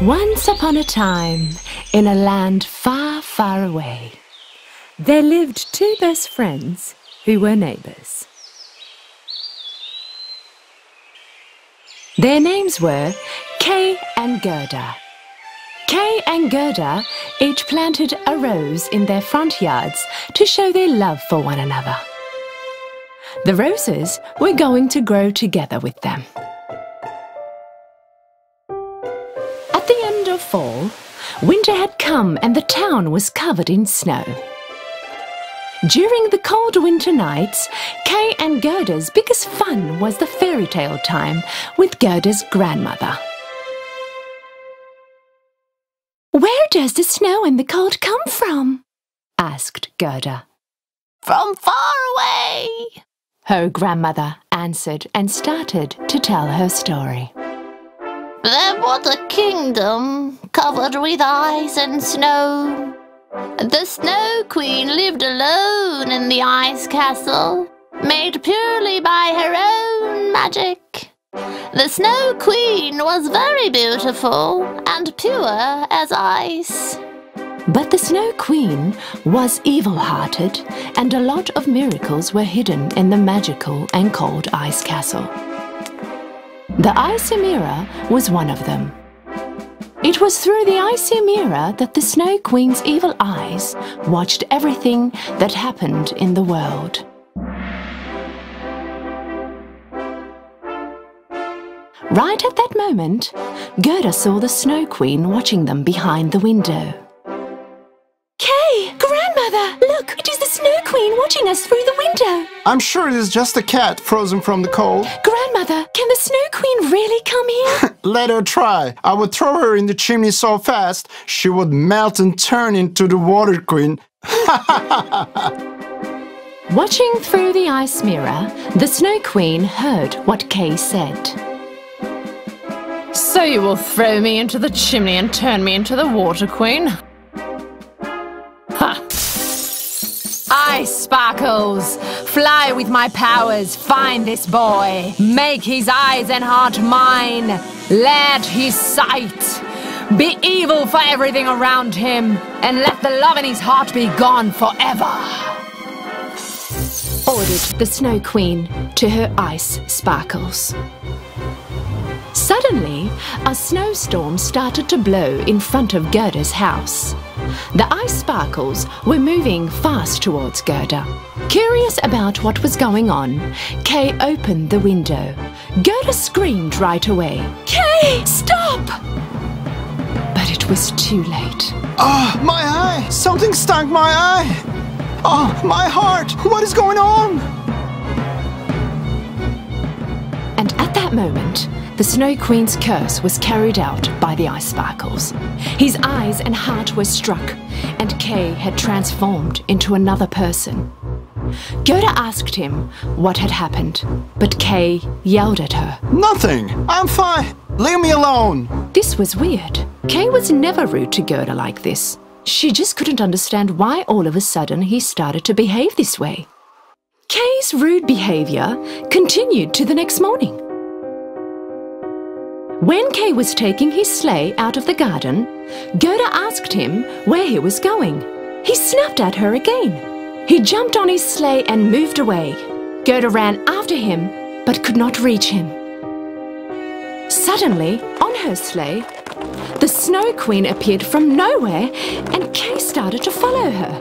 Once upon a time, in a land far, far away, there lived two best friends who were neighbours. Their names were Kay and Gerda. Kay and Gerda each planted a rose in their front yards to show their love for one another. The roses were going to grow together with them. At the end of fall, winter had come and the town was covered in snow. During the cold winter nights, Kay and Gerda's biggest fun was the fairy tale time with Gerda's grandmother. "Where does the snow and the cold come from?" asked Gerda. "From far away," her grandmother answered and started to tell her story. "There was a kingdom covered with ice and snow. The Snow Queen lived alone in the ice castle, made purely by her own magic. The Snow Queen was very beautiful and pure as ice." But the Snow Queen was evil-hearted, and a lot of miracles were hidden in the magical and cold ice castle. The icy mirror was one of them. It was through the icy mirror that the Snow Queen's evil eyes watched everything that happened in the world. Right at that moment, Gerda saw the Snow Queen watching them behind the window. "Kay! Grandmother! Look! It is the Snow Queen watching us through the window!" I'm sure it is just a cat frozen from the cold. "Grandmother, can the Snow Queen really come here?" Let her try. I would throw her in the chimney so fast she would melt and turn into the Water Queen. Watching through the ice mirror, the Snow Queen heard what Kay said. "So you will throw me into the chimney and turn me into the Water Queen? Ha! Ice Sparkles! Fly with my powers, find this boy. Make his eyes and heart mine. Let his sight be evil for everything around him, and let the love in his heart be gone forever," ordered the Snow Queen to her ice sparkles. Suddenly, a snowstorm started to blow in front of Gerda's house. The ice sparkles were moving fast towards Gerda. Curious about what was going on, Kay opened the window. Gerda screamed right away, "Kay, stop!" But it was too late. Oh, my eye! Something stung my eye! Oh, my heart! What is going on? And at that moment, the Snow Queen's curse was carried out by the ice sparkles. His eyes and heart were struck, and Kay had transformed into another person. Gerda asked him what had happened, but Kay yelled at her. Nothing! I'm fine! Leave me alone! This was weird. Kay was never rude to Gerda like this. She just couldn't understand why all of a sudden he started to behave this way. Kay's rude behavior continued to the next morning. When Kay was taking his sleigh out of the garden, Gerda asked him where he was going. He snapped at her again. He jumped on his sleigh and moved away. Gerda ran after him, but could not reach him. Suddenly, on her sleigh, the Snow Queen appeared from nowhere, and Kay started to follow her.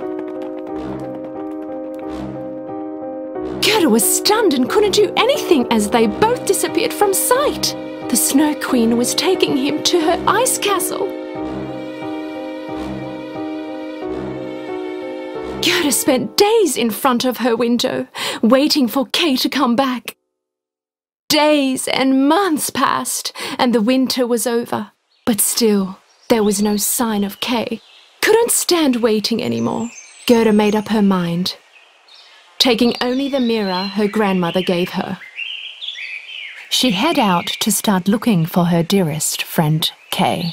Gerda was stunned and couldn't do anything as they both disappeared from sight. The Snow Queen was taking him to her ice castle. Gerda spent days in front of her window, waiting for Kay to come back. Days and months passed, and the winter was over. But still, there was no sign of Kay. Couldn't stand waiting anymore. Gerda made up her mind, taking only the mirror her grandmother gave her. She head out to start looking for her dearest friend, Kay.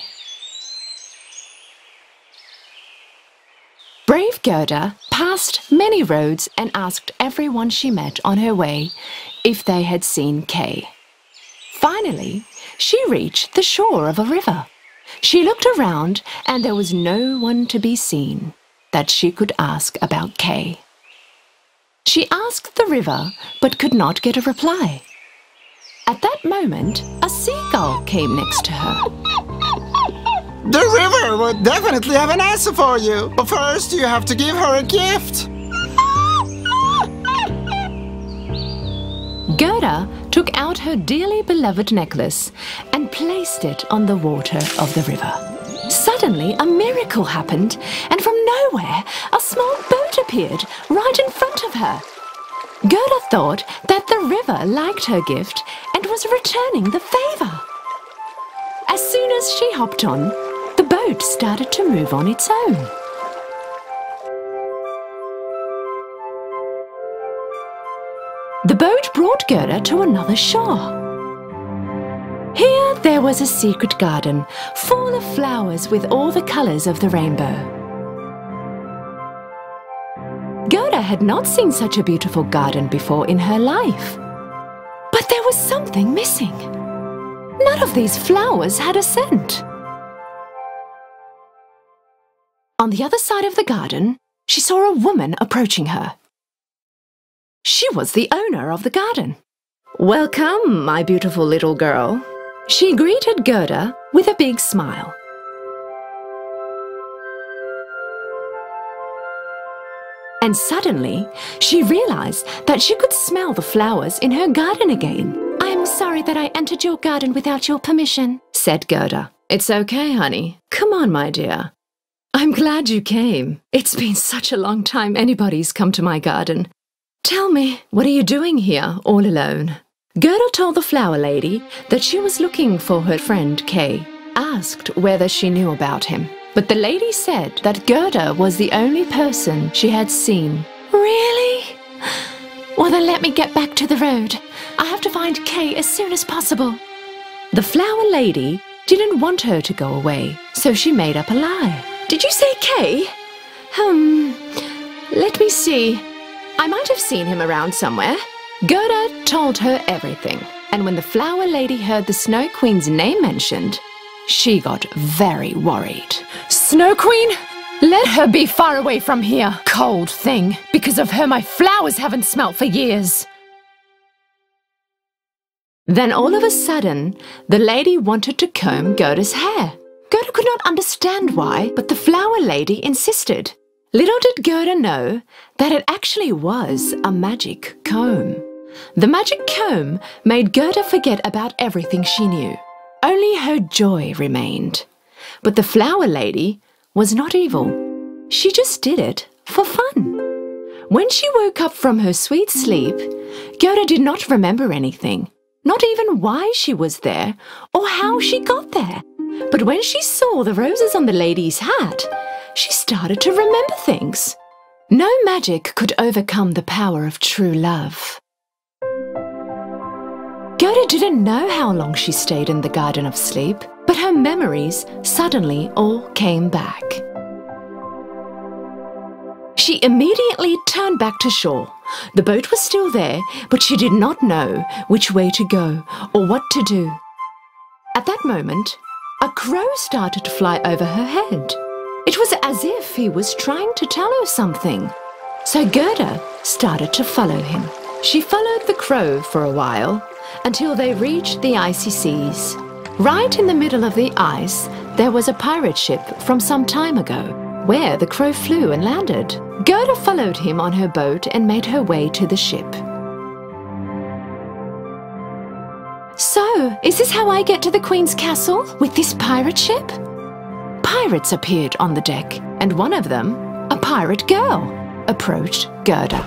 Brave Gerda passed many roads and asked everyone she met on her way if they had seen Kay. Finally, she reached the shore of a river. She looked around and there was no one to be seen that she could ask about Kay. She asked the river but could not get a reply. At that moment, a seagull came next to her. The river would definitely have an answer for you. But first, you have to give her a gift. Gerda took out her dearly beloved necklace and placed it on the water of the river. Suddenly, a miracle happened, and from nowhere, a small boat appeared right in front of her. Gerda thought that the river liked her gift and was returning the favor. As soon as she hopped on, the boat started to move on its own. The boat brought Gerda to another shore. Here there was a secret garden full of flowers with all the colors of the rainbow. Gerda had not seen such a beautiful garden before in her life. But there was something missing. None of these flowers had a scent. On the other side of the garden, she saw a woman approaching her. She was the owner of the garden. "Welcome, my beautiful little girl." She greeted Gerda with a big smile. And suddenly, she realized that she could smell the flowers in her garden again. "I'm sorry that I entered your garden without your permission," said Gerda. "It's okay, honey. Come on, my dear. I'm glad you came. It's been such a long time anybody's come to my garden. Tell me, what are you doing here all alone?" Gerda told the flower lady that she was looking for her friend Kay, asked whether she knew about him. But the lady said that Gerda was the only person she had seen. "Really? Well, then let me get back to the road. I have to find Kay as soon as possible." The flower lady didn't want her to go away, so she made up a lie. "Did you say Kay? Let me see. I might have seen him around somewhere." Gerda told her everything, and when the flower lady heard the Snow Queen's name mentioned, she got very worried. Snow Queen? Let her be far away from here, cold thing. Because of her, my flowers haven't smelt for years. Then all of a sudden, the lady wanted to comb Gerda's hair. Gerda could not understand why, but the flower lady insisted. Little did Gerda know that it actually was a magic comb. The magic comb made Gerda forget about everything she knew. Only her joy remained. But the flower lady was not evil. She just did it for fun. When she woke up from her sweet sleep, Gerda did not remember anything, not even why she was there or how she got there. But when she saw the roses on the lady's hat, she started to remember things. No magic could overcome the power of true love. Gerda didn't know how long she stayed in the Garden of Sleep, but her memories suddenly all came back. She immediately turned back to shore. The boat was still there, but she did not know which way to go or what to do. At that moment, a crow started to fly over her head. It was as if he was trying to tell her something. So Gerda started to follow him. She followed the crow for a while until they reached the icy seas. Right in the middle of the ice, there was a pirate ship from some time ago, where the crow flew and landed. Gerda followed him on her boat and made her way to the ship. "So, is this how I get to the Queen's castle? With this pirate ship?" Pirates appeared on the deck, and one of them, a pirate girl, approached Gerda.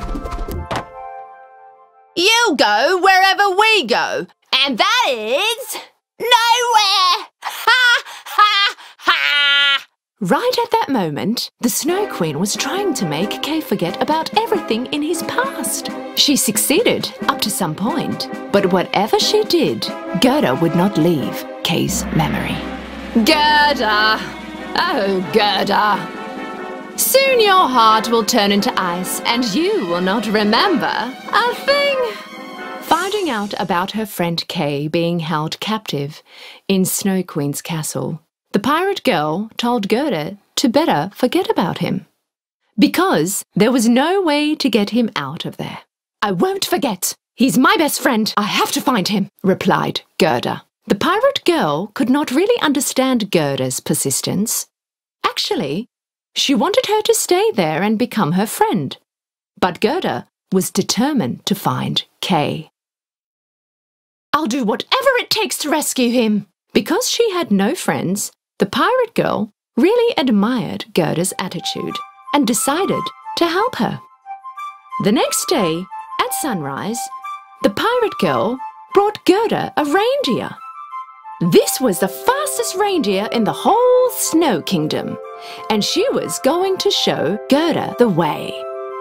You go wherever we go, and that is nowhere! Ha ha ha! Right at that moment, the Snow Queen was trying to make Kay forget about everything in his past. She succeeded up to some point, but whatever she did, Gerda would not leave Kay's memory. Gerda! Oh, Gerda! Soon your heart will turn into ice and you will not remember a thing. Finding out about her friend Kay being held captive in Snow Queen's castle, The pirate girl told Gerda to better forget about him, because there was no way to get him out of there. "I won't forget. He's my best friend. I have to find him," replied Gerda. The pirate girl could not really understand Gerda's persistence. Actually, she wanted her to stay there and become her friend. But Gerda was determined to find Kay. "I'll do whatever it takes to rescue him." Because she had no friends, the pirate girl really admired Gerda's attitude and decided to help her. The next day, at sunrise, the pirate girl brought Gerda a reindeer. This was the fastest reindeer in the whole Snow Kingdom, and she was going to show Gerda the way.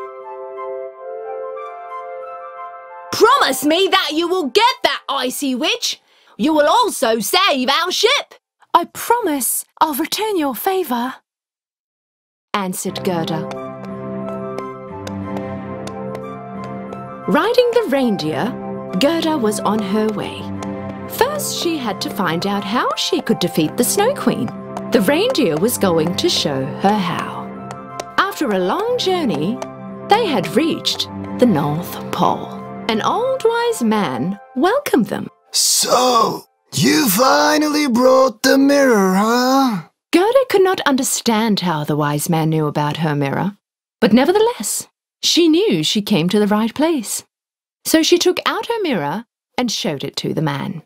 Promise me that you will get that icy witch. You will also save our ship. "I promise I'll return your favour," answered Gerda. Riding the reindeer, Gerda was on her way. First, she had to find out how she could defeat the Snow Queen. The reindeer was going to show her how. After a long journey, they had reached the North Pole. An old wise man welcomed them. So, you finally brought the mirror, huh? Gerda could not understand how the wise man knew about her mirror, but nevertheless, she knew she came to the right place. So she took out her mirror and showed it to the man.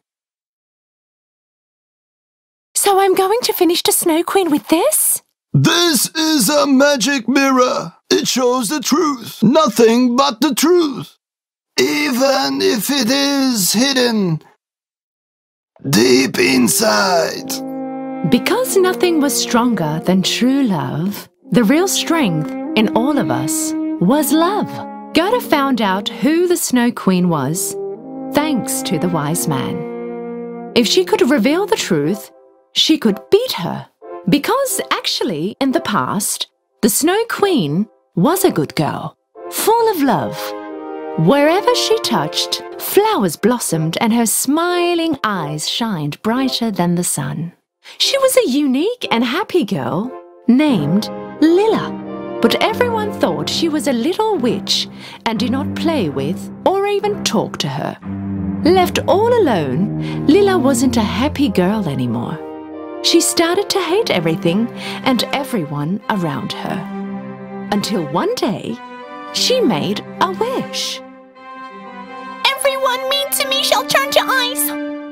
"So I'm going to finish the Snow Queen with this?" This is a magic mirror. It shows the truth, nothing but the truth. Even if it is hidden deep inside. Because nothing was stronger than true love, the real strength in all of us was love. Gerda found out who the Snow Queen was, thanks to the wise man. If she could reveal the truth, she could beat her. Because actually, in the past, the Snow Queen was a good girl, full of love. Wherever she touched, flowers blossomed and her smiling eyes shined brighter than the sun. She was a unique and happy girl named Lilla, but everyone thought she was a little witch and did not play with or even talk to her. Left all alone, Lilla wasn't a happy girl anymore. She started to hate everything and everyone around her. Until one day, she made a wish. Everyone mean to me shall turn to ice.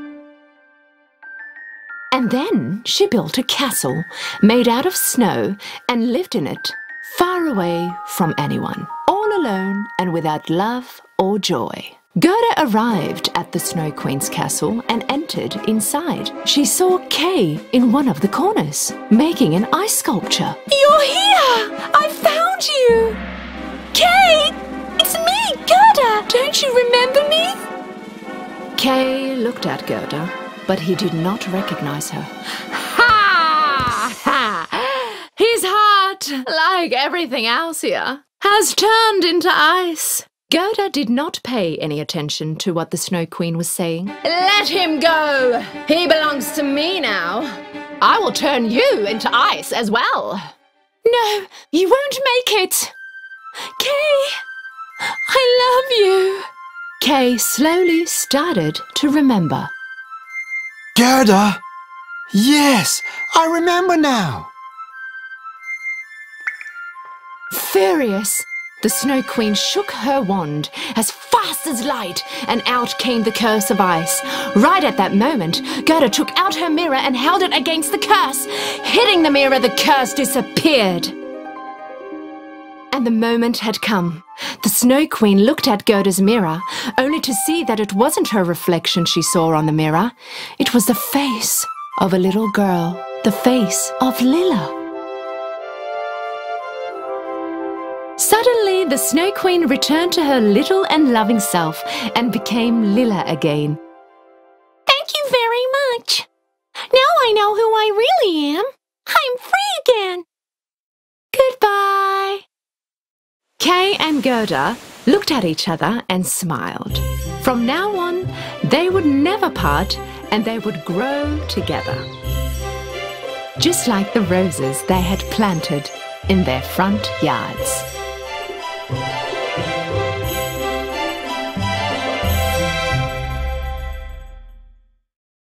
And then she built a castle made out of snow and lived in it, far away from anyone, all alone and without love or joy. Gerda arrived at the Snow Queen's castle and entered inside. She saw Kay in one of the corners, making an ice sculpture. You're here! I found you! Kay! It's me, Gerda! Don't you remember me? Kay looked at Gerda, but he did not recognize her. Ha! Ha! His heart, like everything else here, has turned into ice. Gerda did not pay any attention to what the Snow Queen was saying. Let him go! He belongs to me now. I will turn you into ice as well. No, you won't make it! Kay, I love you! Kay slowly started to remember. Gerda? Yes, I remember now. Furious, the Snow Queen shook her wand as fast as light, and out came the curse of ice. Right at that moment, Gerda took out her mirror and held it against the curse. Hitting the mirror, the curse disappeared. And the moment had come. The Snow Queen looked at Gerda's mirror, only to see that it wasn't her reflection she saw on the mirror. It was the face of a little girl, the face of Lilla. Suddenly, the Snow Queen returned to her little and loving self and became Lilla again. Thank you very much. Now I know who I really am. I'm free again. Goodbye. Kay and Gerda looked at each other and smiled. From now on, they would never part and they would grow together. just like the roses they had planted in their front yards.